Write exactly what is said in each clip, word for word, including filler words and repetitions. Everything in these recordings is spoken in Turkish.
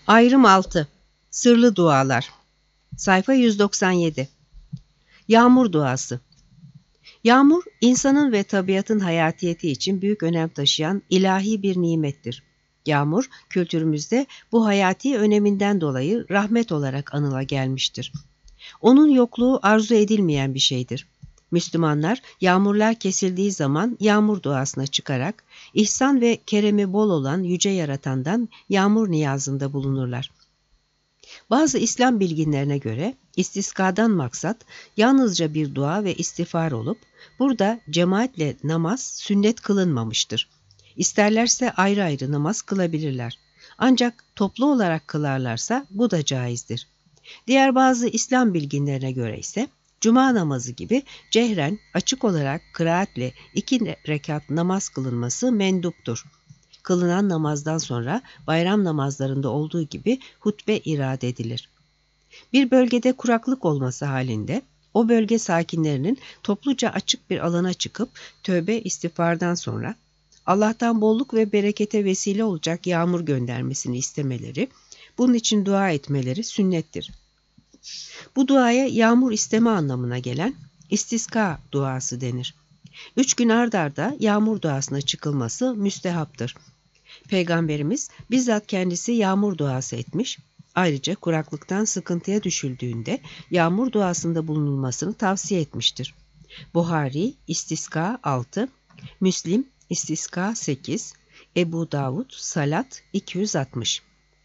Ayrım altı. Sırlı dualar. Sayfa yüz doksan yedi. Yağmur duası. Yağmur, insanın ve tabiatın hayatiyeti için büyük önem taşıyan ilahi bir nimettir. Yağmur, kültürümüzde bu hayati öneminden dolayı rahmet olarak anıla gelmiştir. Onun yokluğu arzu edilmeyen bir şeydir. Müslümanlar, yağmurlar kesildiği zaman yağmur duasına çıkarak, ihsan ve keremi bol olan Yüce Yaratan'dan yağmur niyazında bulunurlar. Bazı İslam bilginlerine göre istiskadan maksat yalnızca bir dua ve istiğfar olup burada cemaatle namaz sünnet kılınmamıştır. İsterlerse ayrı ayrı namaz kılabilirler. Ancak toplu olarak kılarlarsa bu da caizdir. Diğer bazı İslam bilginlerine göre ise cuma namazı gibi cehren açık olarak kıraatle iki rekat namaz kılınması menduptur. Kılınan namazdan sonra bayram namazlarında olduğu gibi hutbe irade edilir. Bir bölgede kuraklık olması halinde o bölge sakinlerinin topluca açık bir alana çıkıp tövbe istiğfardan sonra Allah'tan bolluk ve berekete vesile olacak yağmur göndermesini istemeleri, bunun için dua etmeleri sünnettir. Bu duaya yağmur isteme anlamına gelen istiska duası denir. Üç gün ard arda yağmur duasına çıkılması müstehaptır. Peygamberimiz bizzat kendisi yağmur duası etmiş, ayrıca kuraklıktan sıkıntıya düşüldüğünde yağmur duasında bulunulmasını tavsiye etmiştir. Buhari, İstiska altı, Müslim, İstiska sekiz, Ebu Davud, Salat iki yüz altmış.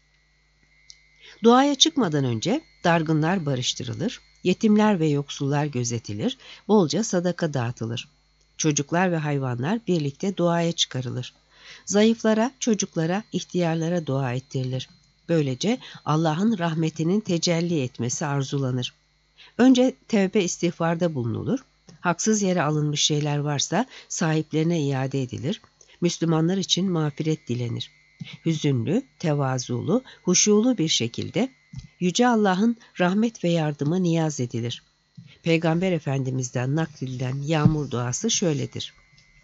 Duaya çıkmadan önce dargınlar barıştırılır, yetimler ve yoksullar gözetilir, bolca sadaka dağıtılır. Çocuklar ve hayvanlar birlikte duaya çıkarılır. Zayıflara, çocuklara, ihtiyarlara dua ettirilir. Böylece Allah'ın rahmetinin tecelli etmesi arzulanır. Önce tevbe istiğfarda bulunulur. Haksız yere alınmış şeyler varsa sahiplerine iade edilir. Müslümanlar için mağfiret dilenir. Hüzünlü, tevazulu, huşulu bir şekilde Yüce Allah'ın rahmet ve yardımı niyaz edilir. Peygamber Efendimiz'den nakledilen yağmur duası şöyledir.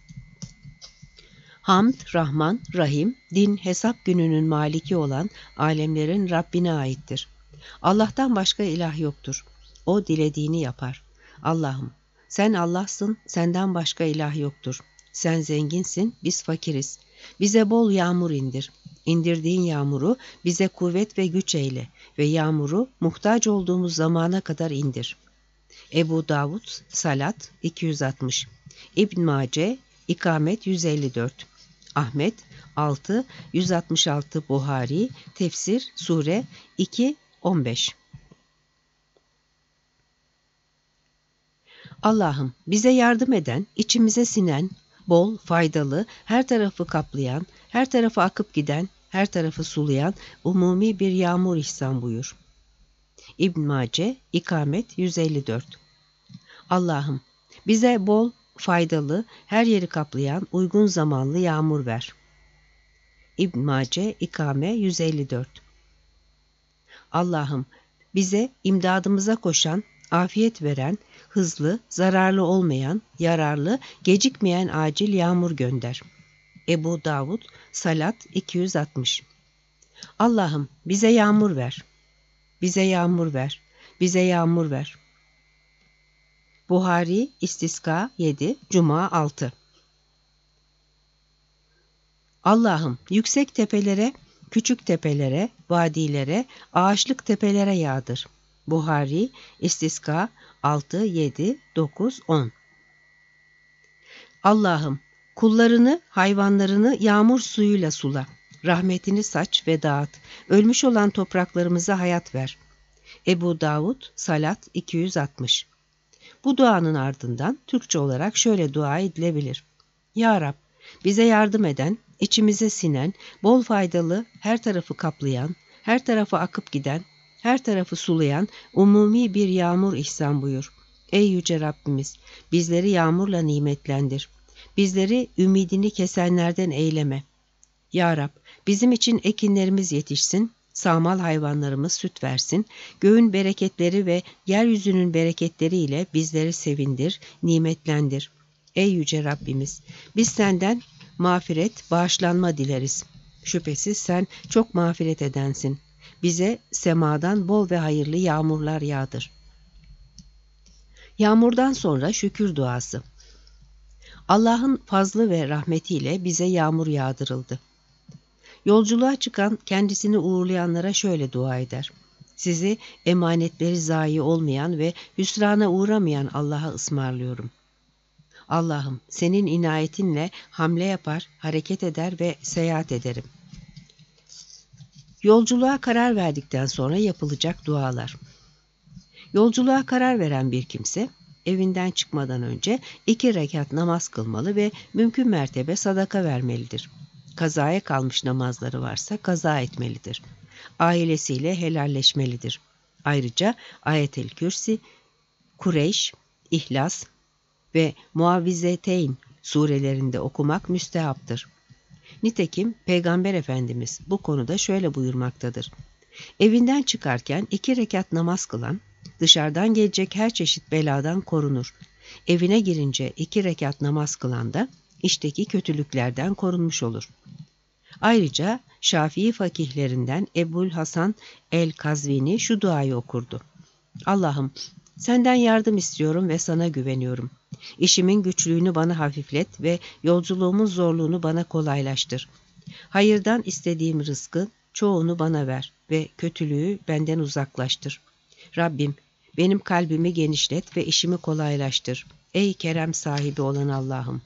Hamd, Rahman, Rahim, din, hesap gününün maliki olan alemlerin Rabbine aittir. Allah'tan başka ilah yoktur. O dilediğini yapar. Allah'ım, sen Allah'sın, senden başka ilah yoktur. Sen zenginsin, biz fakiriz. Bize bol yağmur indir. İndirdiğin yağmuru bize kuvvet ve güç eyle ve yağmuru muhtaç olduğumuz zamana kadar indir. Ebu Davud, Salat iki yüz altmış, İbn Mace, İkamet yüz elli dört, Ahmet altı, yüz altmış altı Buhari, Tefsir, Sure iki on beş. Allah'ım bize yardım eden, içimize sinen, bol, faydalı, her tarafı kaplayan, her tarafı akıp giden, her tarafı sulayan umumi bir yağmur ihsan buyur. İbn Mace, İkamet yüz elli dört. Allah'ım bize bol, faydalı, her yeri kaplayan uygun zamanlı yağmur ver. İbn Mace, İkame yüz elli dört. Allah'ım bize imdadımıza koşan, afiyet veren, hızlı, zararlı olmayan, yararlı, gecikmeyen acil yağmur gönder. Ebu Davud, Salat iki yüz altmış. Allah'ım bize yağmur ver. Bize yağmur ver. Bize yağmur ver. Buhari, İstiska yedi, Cuma altı. Allah'ım yüksek tepelere, küçük tepelere, vadilere, ağaçlık tepelere yağdır. Buhari, İstiska altı, yedi, dokuz, on. Allah'ım kullarını, hayvanlarını yağmur suyuyla sula. Rahmetini saç ve dağıt. Ölmüş olan topraklarımıza hayat ver. Ebu Davud, Salat iki yüz altmış. Bu duanın ardından Türkçe olarak şöyle dua edilebilir. Ya Rab, bize yardım eden, içimize sinen, bol faydalı, her tarafı kaplayan, her tarafı akıp giden, her tarafı sulayan umumi bir yağmur ihsan buyur. Ey Yüce Rabbimiz, bizleri yağmurla nimetlendir. Bizleri ümidini kesenlerden eyleme. Ya Rab, bizim için ekinlerimiz yetişsin, sağmal hayvanlarımız süt versin, göğün bereketleri ve yeryüzünün bereketleriyle bizleri sevindir, nimetlendir. Ey Yüce Rabbimiz, biz senden mağfiret, bağışlanma dileriz. Şüphesiz sen çok mağfiret edensin. Bize semadan bol ve hayırlı yağmurlar yağdır. Yağmurdan sonra şükür duası. Allah'ın fazlı ve rahmetiyle bize yağmur yağdırıldı. Yolculuğa çıkan kendisini uğurlayanlara şöyle dua eder. Sizi emanetleri zayi olmayan ve hüsrana uğramayan Allah'a ısmarlıyorum. Allah'ım senin inayetinle hamle yapar, hareket eder ve seyahat ederim. Yolculuğa karar verdikten sonra yapılacak dualar. Yolculuğa karar veren bir kimse, evinden çıkmadan önce iki rekat namaz kılmalı ve mümkün mertebe sadaka vermelidir. Kazaya kalmış namazları varsa kaza etmelidir. Ailesiyle helalleşmelidir. Ayrıca Ayet-el Kürsi, Kureyş, İhlas ve Muavvizeteyn surelerinde okumak müstehaptır. Nitekim Peygamber Efendimiz bu konuda şöyle buyurmaktadır. Evinden çıkarken iki rekat namaz kılan, dışarıdan gelecek her çeşit beladan korunur. Evine girince iki rekat namaz kılan da içteki kötülüklerden korunmuş olur. Ayrıca Şafii fakihlerinden Ebul Hasan el-Kazvini şu duayı okurdu. Allah'ım senden yardım istiyorum ve sana güveniyorum. İşimin güçlüğünü bana hafiflet ve yolculuğumun zorluğunu bana kolaylaştır. Hayırdan istediğim rızkı çoğunu bana ver ve kötülüğü benden uzaklaştır. Rabbim benim kalbimi genişlet ve işimi kolaylaştır. Ey kerem sahibi olan Allah'ım.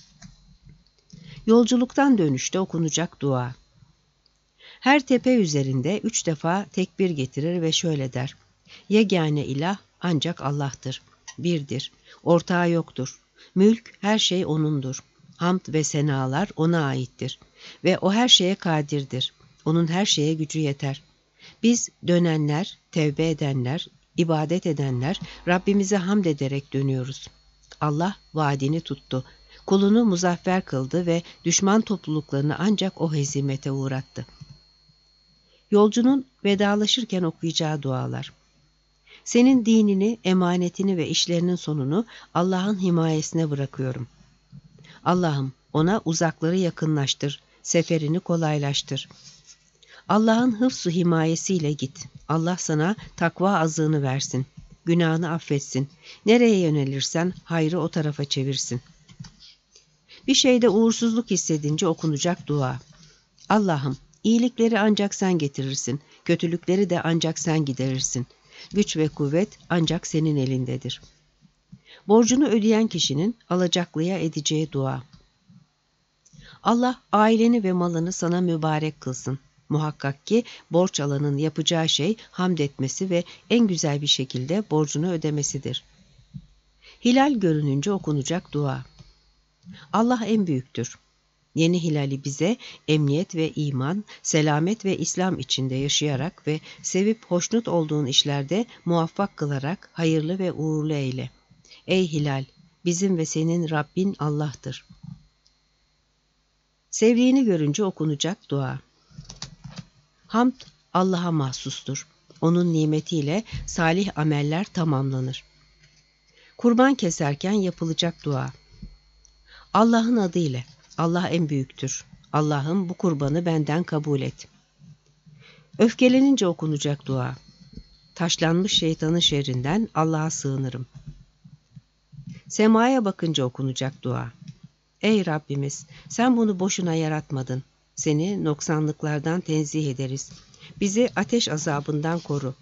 Yolculuktan dönüşte okunacak dua. Her tepe üzerinde üç defa tekbir getirir ve şöyle der. Yegane ilah ancak Allah'tır. Birdir. Ortağı yoktur. Mülk her şey O'nundur. Hamd ve senalar O'na aittir. Ve O her şeye kadirdir. O'nun her şeye gücü yeter. Biz dönenler, tevbe edenler, ibadet edenler Rabbimize hamd ederek dönüyoruz. Allah vaadini tuttu. Kulunu muzaffer kıldı ve düşman topluluklarını ancak O hezimete uğrattı. Yolcunun vedalaşırken okuyacağı dualar. Senin dinini, emanetini ve işlerinin sonunu Allah'ın himayesine bırakıyorum. Allah'ım ona uzakları yakınlaştır, seferini kolaylaştır. Allah'ın hıfz-ı himayesiyle git. Allah sana takva azığını versin. Günahını affetsin. Nereye yönelirsen hayrı o tarafa çevirsin. Bir şeyde uğursuzluk hissedince okunacak dua. Allah'ım iyilikleri ancak sen getirirsin. Kötülükleri de ancak sen giderirsin. Güç ve kuvvet ancak senin elindedir. Borcunu ödeyen kişinin alacaklıya edeceği dua. Allah aileni ve malını sana mübarek kılsın. Muhakkak ki borç alanın yapacağı şey hamd etmesi ve en güzel bir şekilde borcunu ödemesidir. Hilal görününce okunacak dua. Allah en büyüktür. Yeni hilali bize emniyet ve iman, selamet ve İslam içinde yaşayarak ve sevip hoşnut olduğun işlerde muvaffak kılarak hayırlı ve uğurlu eyle. Ey hilal, bizim ve senin Rabbin Allah'tır. Sevdiğini görünce okunacak dua. Hamd Allah'a mahsustur. Onun nimetiyle salih ameller tamamlanır. Kurban keserken yapılacak dua. Allah'ın adıyla. Allah en büyüktür. Allah'ım bu kurbanı benden kabul et. Öfkelenince okunacak dua. Taşlanmış şeytanın şerrinden Allah'a sığınırım. Semaya bakınca okunacak dua. Ey Rabbimiz, sen bunu boşuna yaratmadın. Seni noksanlıklardan tenzih ederiz. Bizi ateş azabından koru.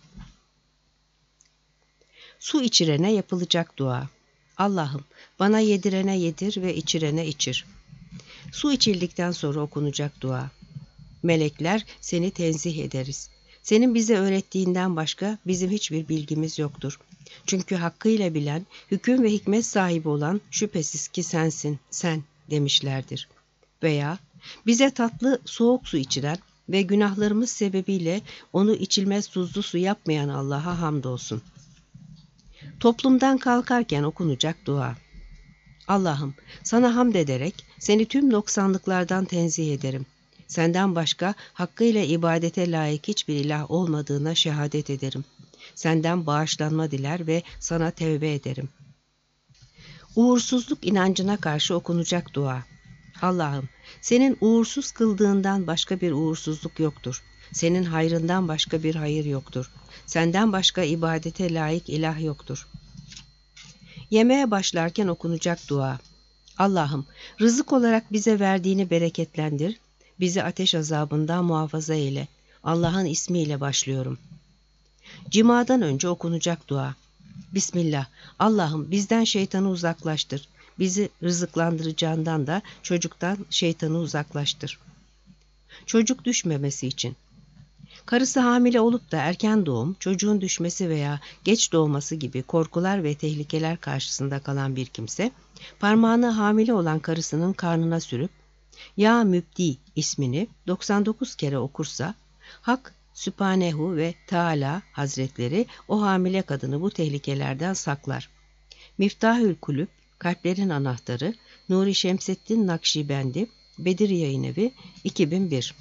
Su içirene yapılacak dua. Allah'ım bana yedirene yedir ve içirene içir. Su içildikten sonra okunacak dua. Melekler seni tenzih ederiz. Senin bize öğrettiğinden başka bizim hiçbir bilgimiz yoktur. Çünkü hakkıyla bilen, hüküm ve hikmet sahibi olan şüphesiz ki sensin, sen demişlerdir. Veya bize tatlı soğuk su içiren ve günahlarımız sebebiyle onu içilmez tuzlu su yapmayan Allah'a hamdolsun. Toplumdan kalkarken okunacak dua. Allah'ım sana hamd ederek seni tüm noksanlıklardan tenzih ederim. Senden başka hakkıyla ibadete layık hiçbir ilah olmadığına şehadet ederim. Senden bağışlanma diler ve sana tevbe ederim. Uğursuzluk inancına karşı okunacak dua. Allah'ım senin uğursuz kıldığından başka bir uğursuzluk yoktur. Senin hayrından başka bir hayır yoktur. Senden başka ibadete layık ilah yoktur. Yemeğe başlarken okunacak dua. Allah'ım, rızık olarak bize verdiğini bereketlendir, bizi ateş azabından muhafaza eyle. Allah'ın ismiyle başlıyorum. Cimadan önce okunacak dua. Bismillah, Allah'ım bizden şeytanı uzaklaştır. Bizi rızıklandıracağından da çocuktan şeytanı uzaklaştır. Çocuk düşmemesi için. Karısı hamile olup da erken doğum, çocuğun düşmesi veya geç doğması gibi korkular ve tehlikeler karşısında kalan bir kimse, parmağını hamile olan karısının karnına sürüp, Ya Mübdi ismini doksan dokuz kere okursa, Hak, Sübhanehu ve Teala Hazretleri o hamile kadını bu tehlikelerden saklar. Miftahül Kulüp, Kalplerin Anahtarı, Nuri Şemseddin Nakşibendi, Bedir Yayınevi, iki bin bir.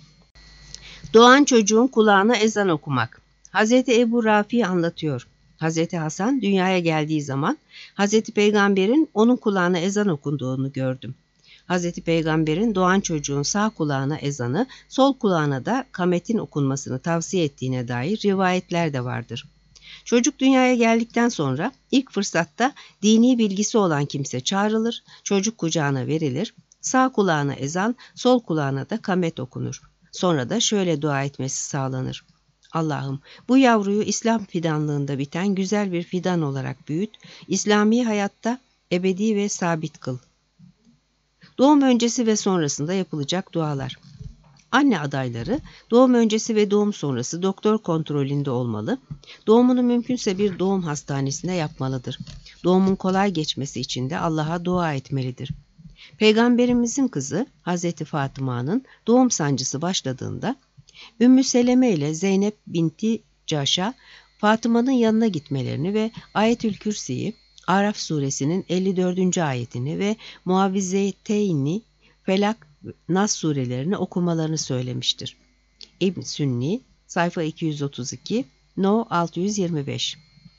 Doğan çocuğun kulağına ezan okumak. Hazreti Ebu Rafi anlatıyor. Hazreti Hasan dünyaya geldiği zaman Hazreti Peygamber'in onun kulağına ezan okunduğunu gördüm. Hazreti Peygamber'in doğan çocuğun sağ kulağına ezanı, sol kulağına da kametin okunmasını tavsiye ettiğine dair rivayetler de vardır. Çocuk dünyaya geldikten sonra ilk fırsatta dini bilgisi olan kimse çağrılır, çocuk kucağına verilir, sağ kulağına ezan, sol kulağına da kamet okunur. Sonra da şöyle dua etmesi sağlanır. Allah'ım bu yavruyu İslam fidanlığında biten güzel bir fidan olarak büyüt, İslami hayatta ebedi ve sabit kıl. Doğum öncesi ve sonrasında yapılacak dualar. Anne adayları doğum öncesi ve doğum sonrası doktor kontrolünde olmalı, doğumunu mümkünse bir doğum hastanesine yapmalıdır. Doğumun kolay geçmesi için de Allah'a dua etmelidir. Peygamberimizin kızı Hazreti Fatıma'nın doğum sancısı başladığında Ümmü Seleme ile Zeynep binti Caş'a Fatıma'nın yanına gitmelerini ve Ayetül Kürsi'yi, Araf suresinin elli dördüncü ayetini ve Muavvizeteyni, Felak, Nas surelerini okumalarını söylemiştir. İbn Sünni, sayfa iki yüz otuz iki, No altı yüz yirmi beş.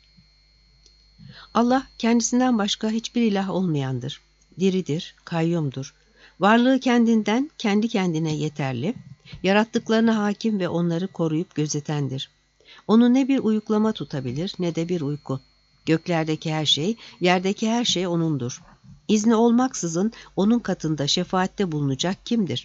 Allah kendisinden başka hiçbir ilah olmayandır. Diridir, kayyumdur. Varlığı kendinden, kendi kendine yeterli, yarattıklarına hakim ve onları koruyup gözetendir. Onu ne bir uyuklama tutabilir ne de bir uyku. Göklerdeki her şey, yerdeki her şey O'nundur. İzni olmaksızın O'nun katında şefaatte bulunacak kimdir?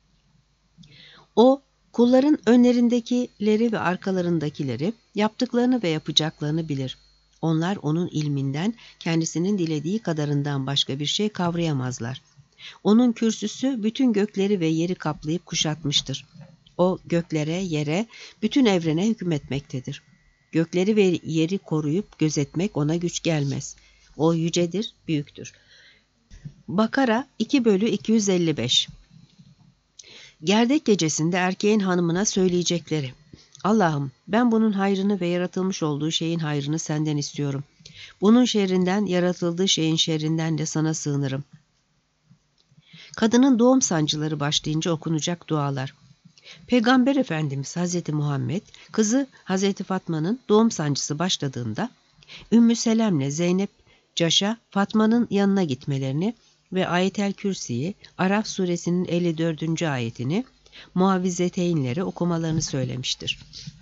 O, kulların önlerindekileri ve arkalarındakileri, yaptıklarını ve yapacaklarını bilir. Onlar O'nun ilminden, kendisinin dilediği kadarından başka bir şey kavrayamazlar. O'nun kürsüsü bütün gökleri ve yeri kaplayıp kuşatmıştır. O göklere, yere, bütün evrene hükmetmektedir. Gökleri ve yeri koruyup gözetmek O'na güç gelmez. O yücedir, büyüktür. Bakara iki bölü iki yüz elli beş. Gerdek gecesinde erkeğin hanımına söyleyecekleri. Allah'ım ben bunun hayrını ve yaratılmış olduğu şeyin hayrını senden istiyorum. Bunun şerrinden, yaratıldığı şeyin şerrinden de sana sığınırım. Kadının doğum sancıları başlayınca okunacak dualar. Peygamber Efendimiz Hazreti Muhammed, kızı Hazreti Fatma'nın doğum sancısı başladığında Ümmü Selem'le Zeynep Caş'a Fatma'nın yanına gitmelerini ve Ayetel Kürsi'yi, Araf suresinin elli dördüncü ayetini, Muavvizeteynleri okumalarını söylemiştir.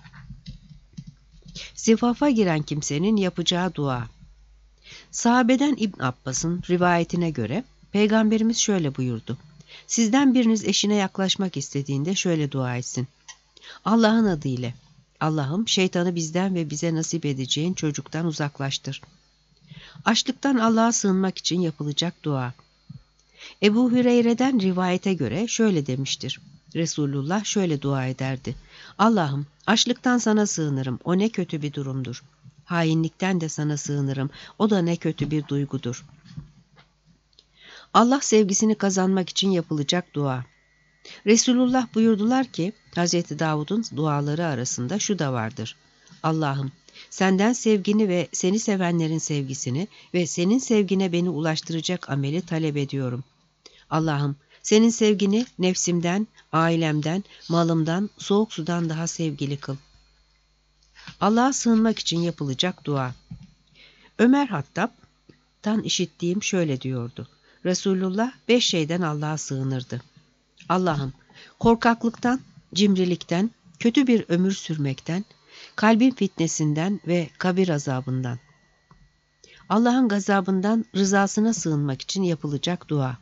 Zifafa giren kimsenin yapacağı dua. Sahabeden İbn Abbas'ın rivayetine göre Peygamberimiz şöyle buyurdu. Sizden biriniz eşine yaklaşmak istediğinde şöyle dua etsin. Allah'ın adıyla. Allah'ım şeytanı bizden ve bize nasip edeceğin çocuktan uzaklaştır. Açlıktan Allah'a sığınmak için yapılacak dua. Ebu Hüreyre'den rivayete göre şöyle demiştir. Resulullah şöyle dua ederdi. Allah'ım açlıktan sana sığınırım, o ne kötü bir durumdur. Hainlikten de sana sığınırım, o da ne kötü bir duygudur. Allah sevgisini kazanmak için yapılacak dua. Resulullah buyurdular ki, Hazreti Davud'un duaları arasında şu da vardır. Allah'ım, senden sevgini ve seni sevenlerin sevgisini ve senin sevgine beni ulaştıracak ameli talep ediyorum. Allah'ım, senin sevgini nefsimden, ailemden, malımdan, soğuk sudan daha sevgili kıl. Allah'a sığınmak için yapılacak dua. Ömer Hattab'tan işittiğim şöyle diyordu. Resulullah beş şeyden Allah'a sığınırdı. Allah'ım, korkaklıktan, cimrilikten, kötü bir ömür sürmekten, kalbin fitnesinden ve kabir azabından. Allah'ın gazabından rızasına sığınmak için yapılacak dua.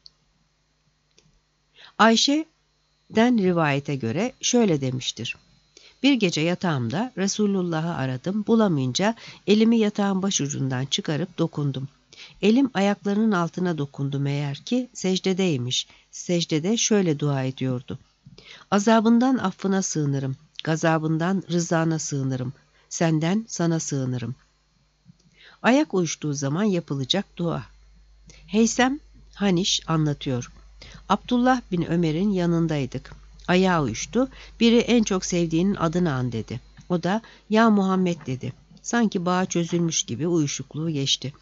Ayşe'den rivayete göre şöyle demiştir. Bir gece yatağımda Resulullah'ı aradım, bulamayınca elimi yatağın başucundan çıkarıp dokundum. Elim ayaklarının altına dokundu meğer ki secdedeymiş. Secdede şöyle dua ediyordu. Azabından affına sığınırım, gazabından rızana sığınırım, senden sana sığınırım. Ayak uyuştuğu zaman yapılacak dua. Heysem Haniş anlatıyor. Abdullah bin Ömer'in yanındaydık. Ayağı uyuştu. Biri en çok sevdiğinin adını an dedi. O da ya Muhammed dedi. Sanki bağı çözülmüş gibi uyuşukluğu geçti.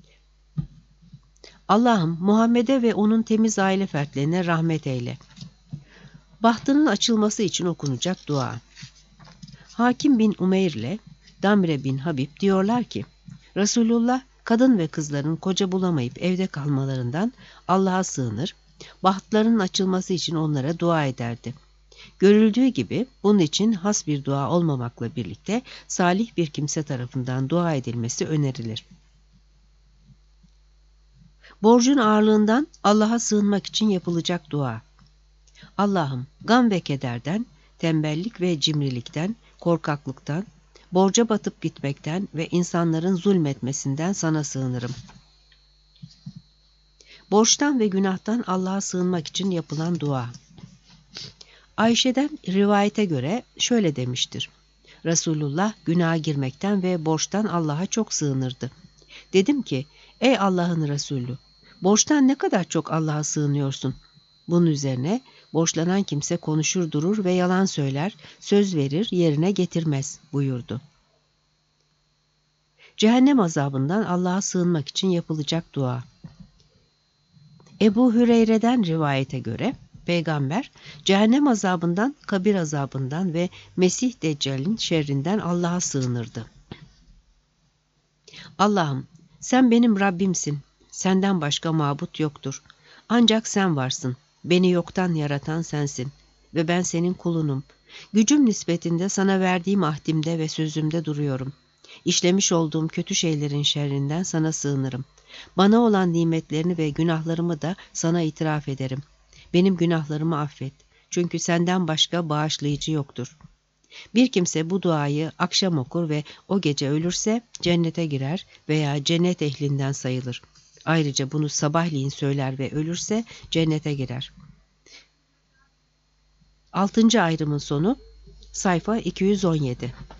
Allah'ım Muhammed'e ve onun temiz aile fertlerine rahmet eyle. Bahtının açılması için okunacak dua. Hakim bin Umeyr ile Damre bin Habib diyorlar ki, Resulullah kadın ve kızların koca bulamayıp evde kalmalarından Allah'a sığınır, bahtlarının açılması için onlara dua ederdi. Görüldüğü gibi bunun için has bir dua olmamakla birlikte salih bir kimse tarafından dua edilmesi önerilir. Borcun ağırlığından Allah'a sığınmak için yapılacak dua. Allah'ım gam ve kederden, tembellik ve cimrilikten, korkaklıktan, borca batıp gitmekten ve insanların zulmetmesinden sana sığınırım. Borçtan ve günahtan Allah'a sığınmak için yapılan dua. Ayşe'den rivayete göre şöyle demiştir. Resulullah günaha girmekten ve borçtan Allah'a çok sığınırdı. Dedim ki, ey Allah'ın Resulü, borçtan ne kadar çok Allah'a sığınıyorsun? Bunun üzerine borçlanan kimse konuşur durur ve yalan söyler, söz verir, yerine getirmez buyurdu. Cehennem azabından Allah'a sığınmak için yapılacak dua. Ebu Hüreyre'den rivayete göre Peygamber cehennem azabından, kabir azabından ve Mesih Deccal'in şerrinden Allah'a sığınırdı. Allah'ım sen benim Rabbimsin, senden başka mabut yoktur. Ancak sen varsın, beni yoktan yaratan sensin ve ben senin kulunum. Gücüm nispetinde sana verdiğim ahdimde ve sözümde duruyorum. İşlemiş olduğum kötü şeylerin şerrinden sana sığınırım. Bana olan nimetlerini ve günahlarımı da sana itiraf ederim. Benim günahlarımı affet. Çünkü senden başka bağışlayıcı yoktur. Bir kimse bu duayı akşam okur ve o gece ölürse cennete girer veya cennet ehlinden sayılır. Ayrıca bunu sabahleyin söyler ve ölürse cennete girer. Altıncı ayrımın sonu sayfa iki yüz on yedi.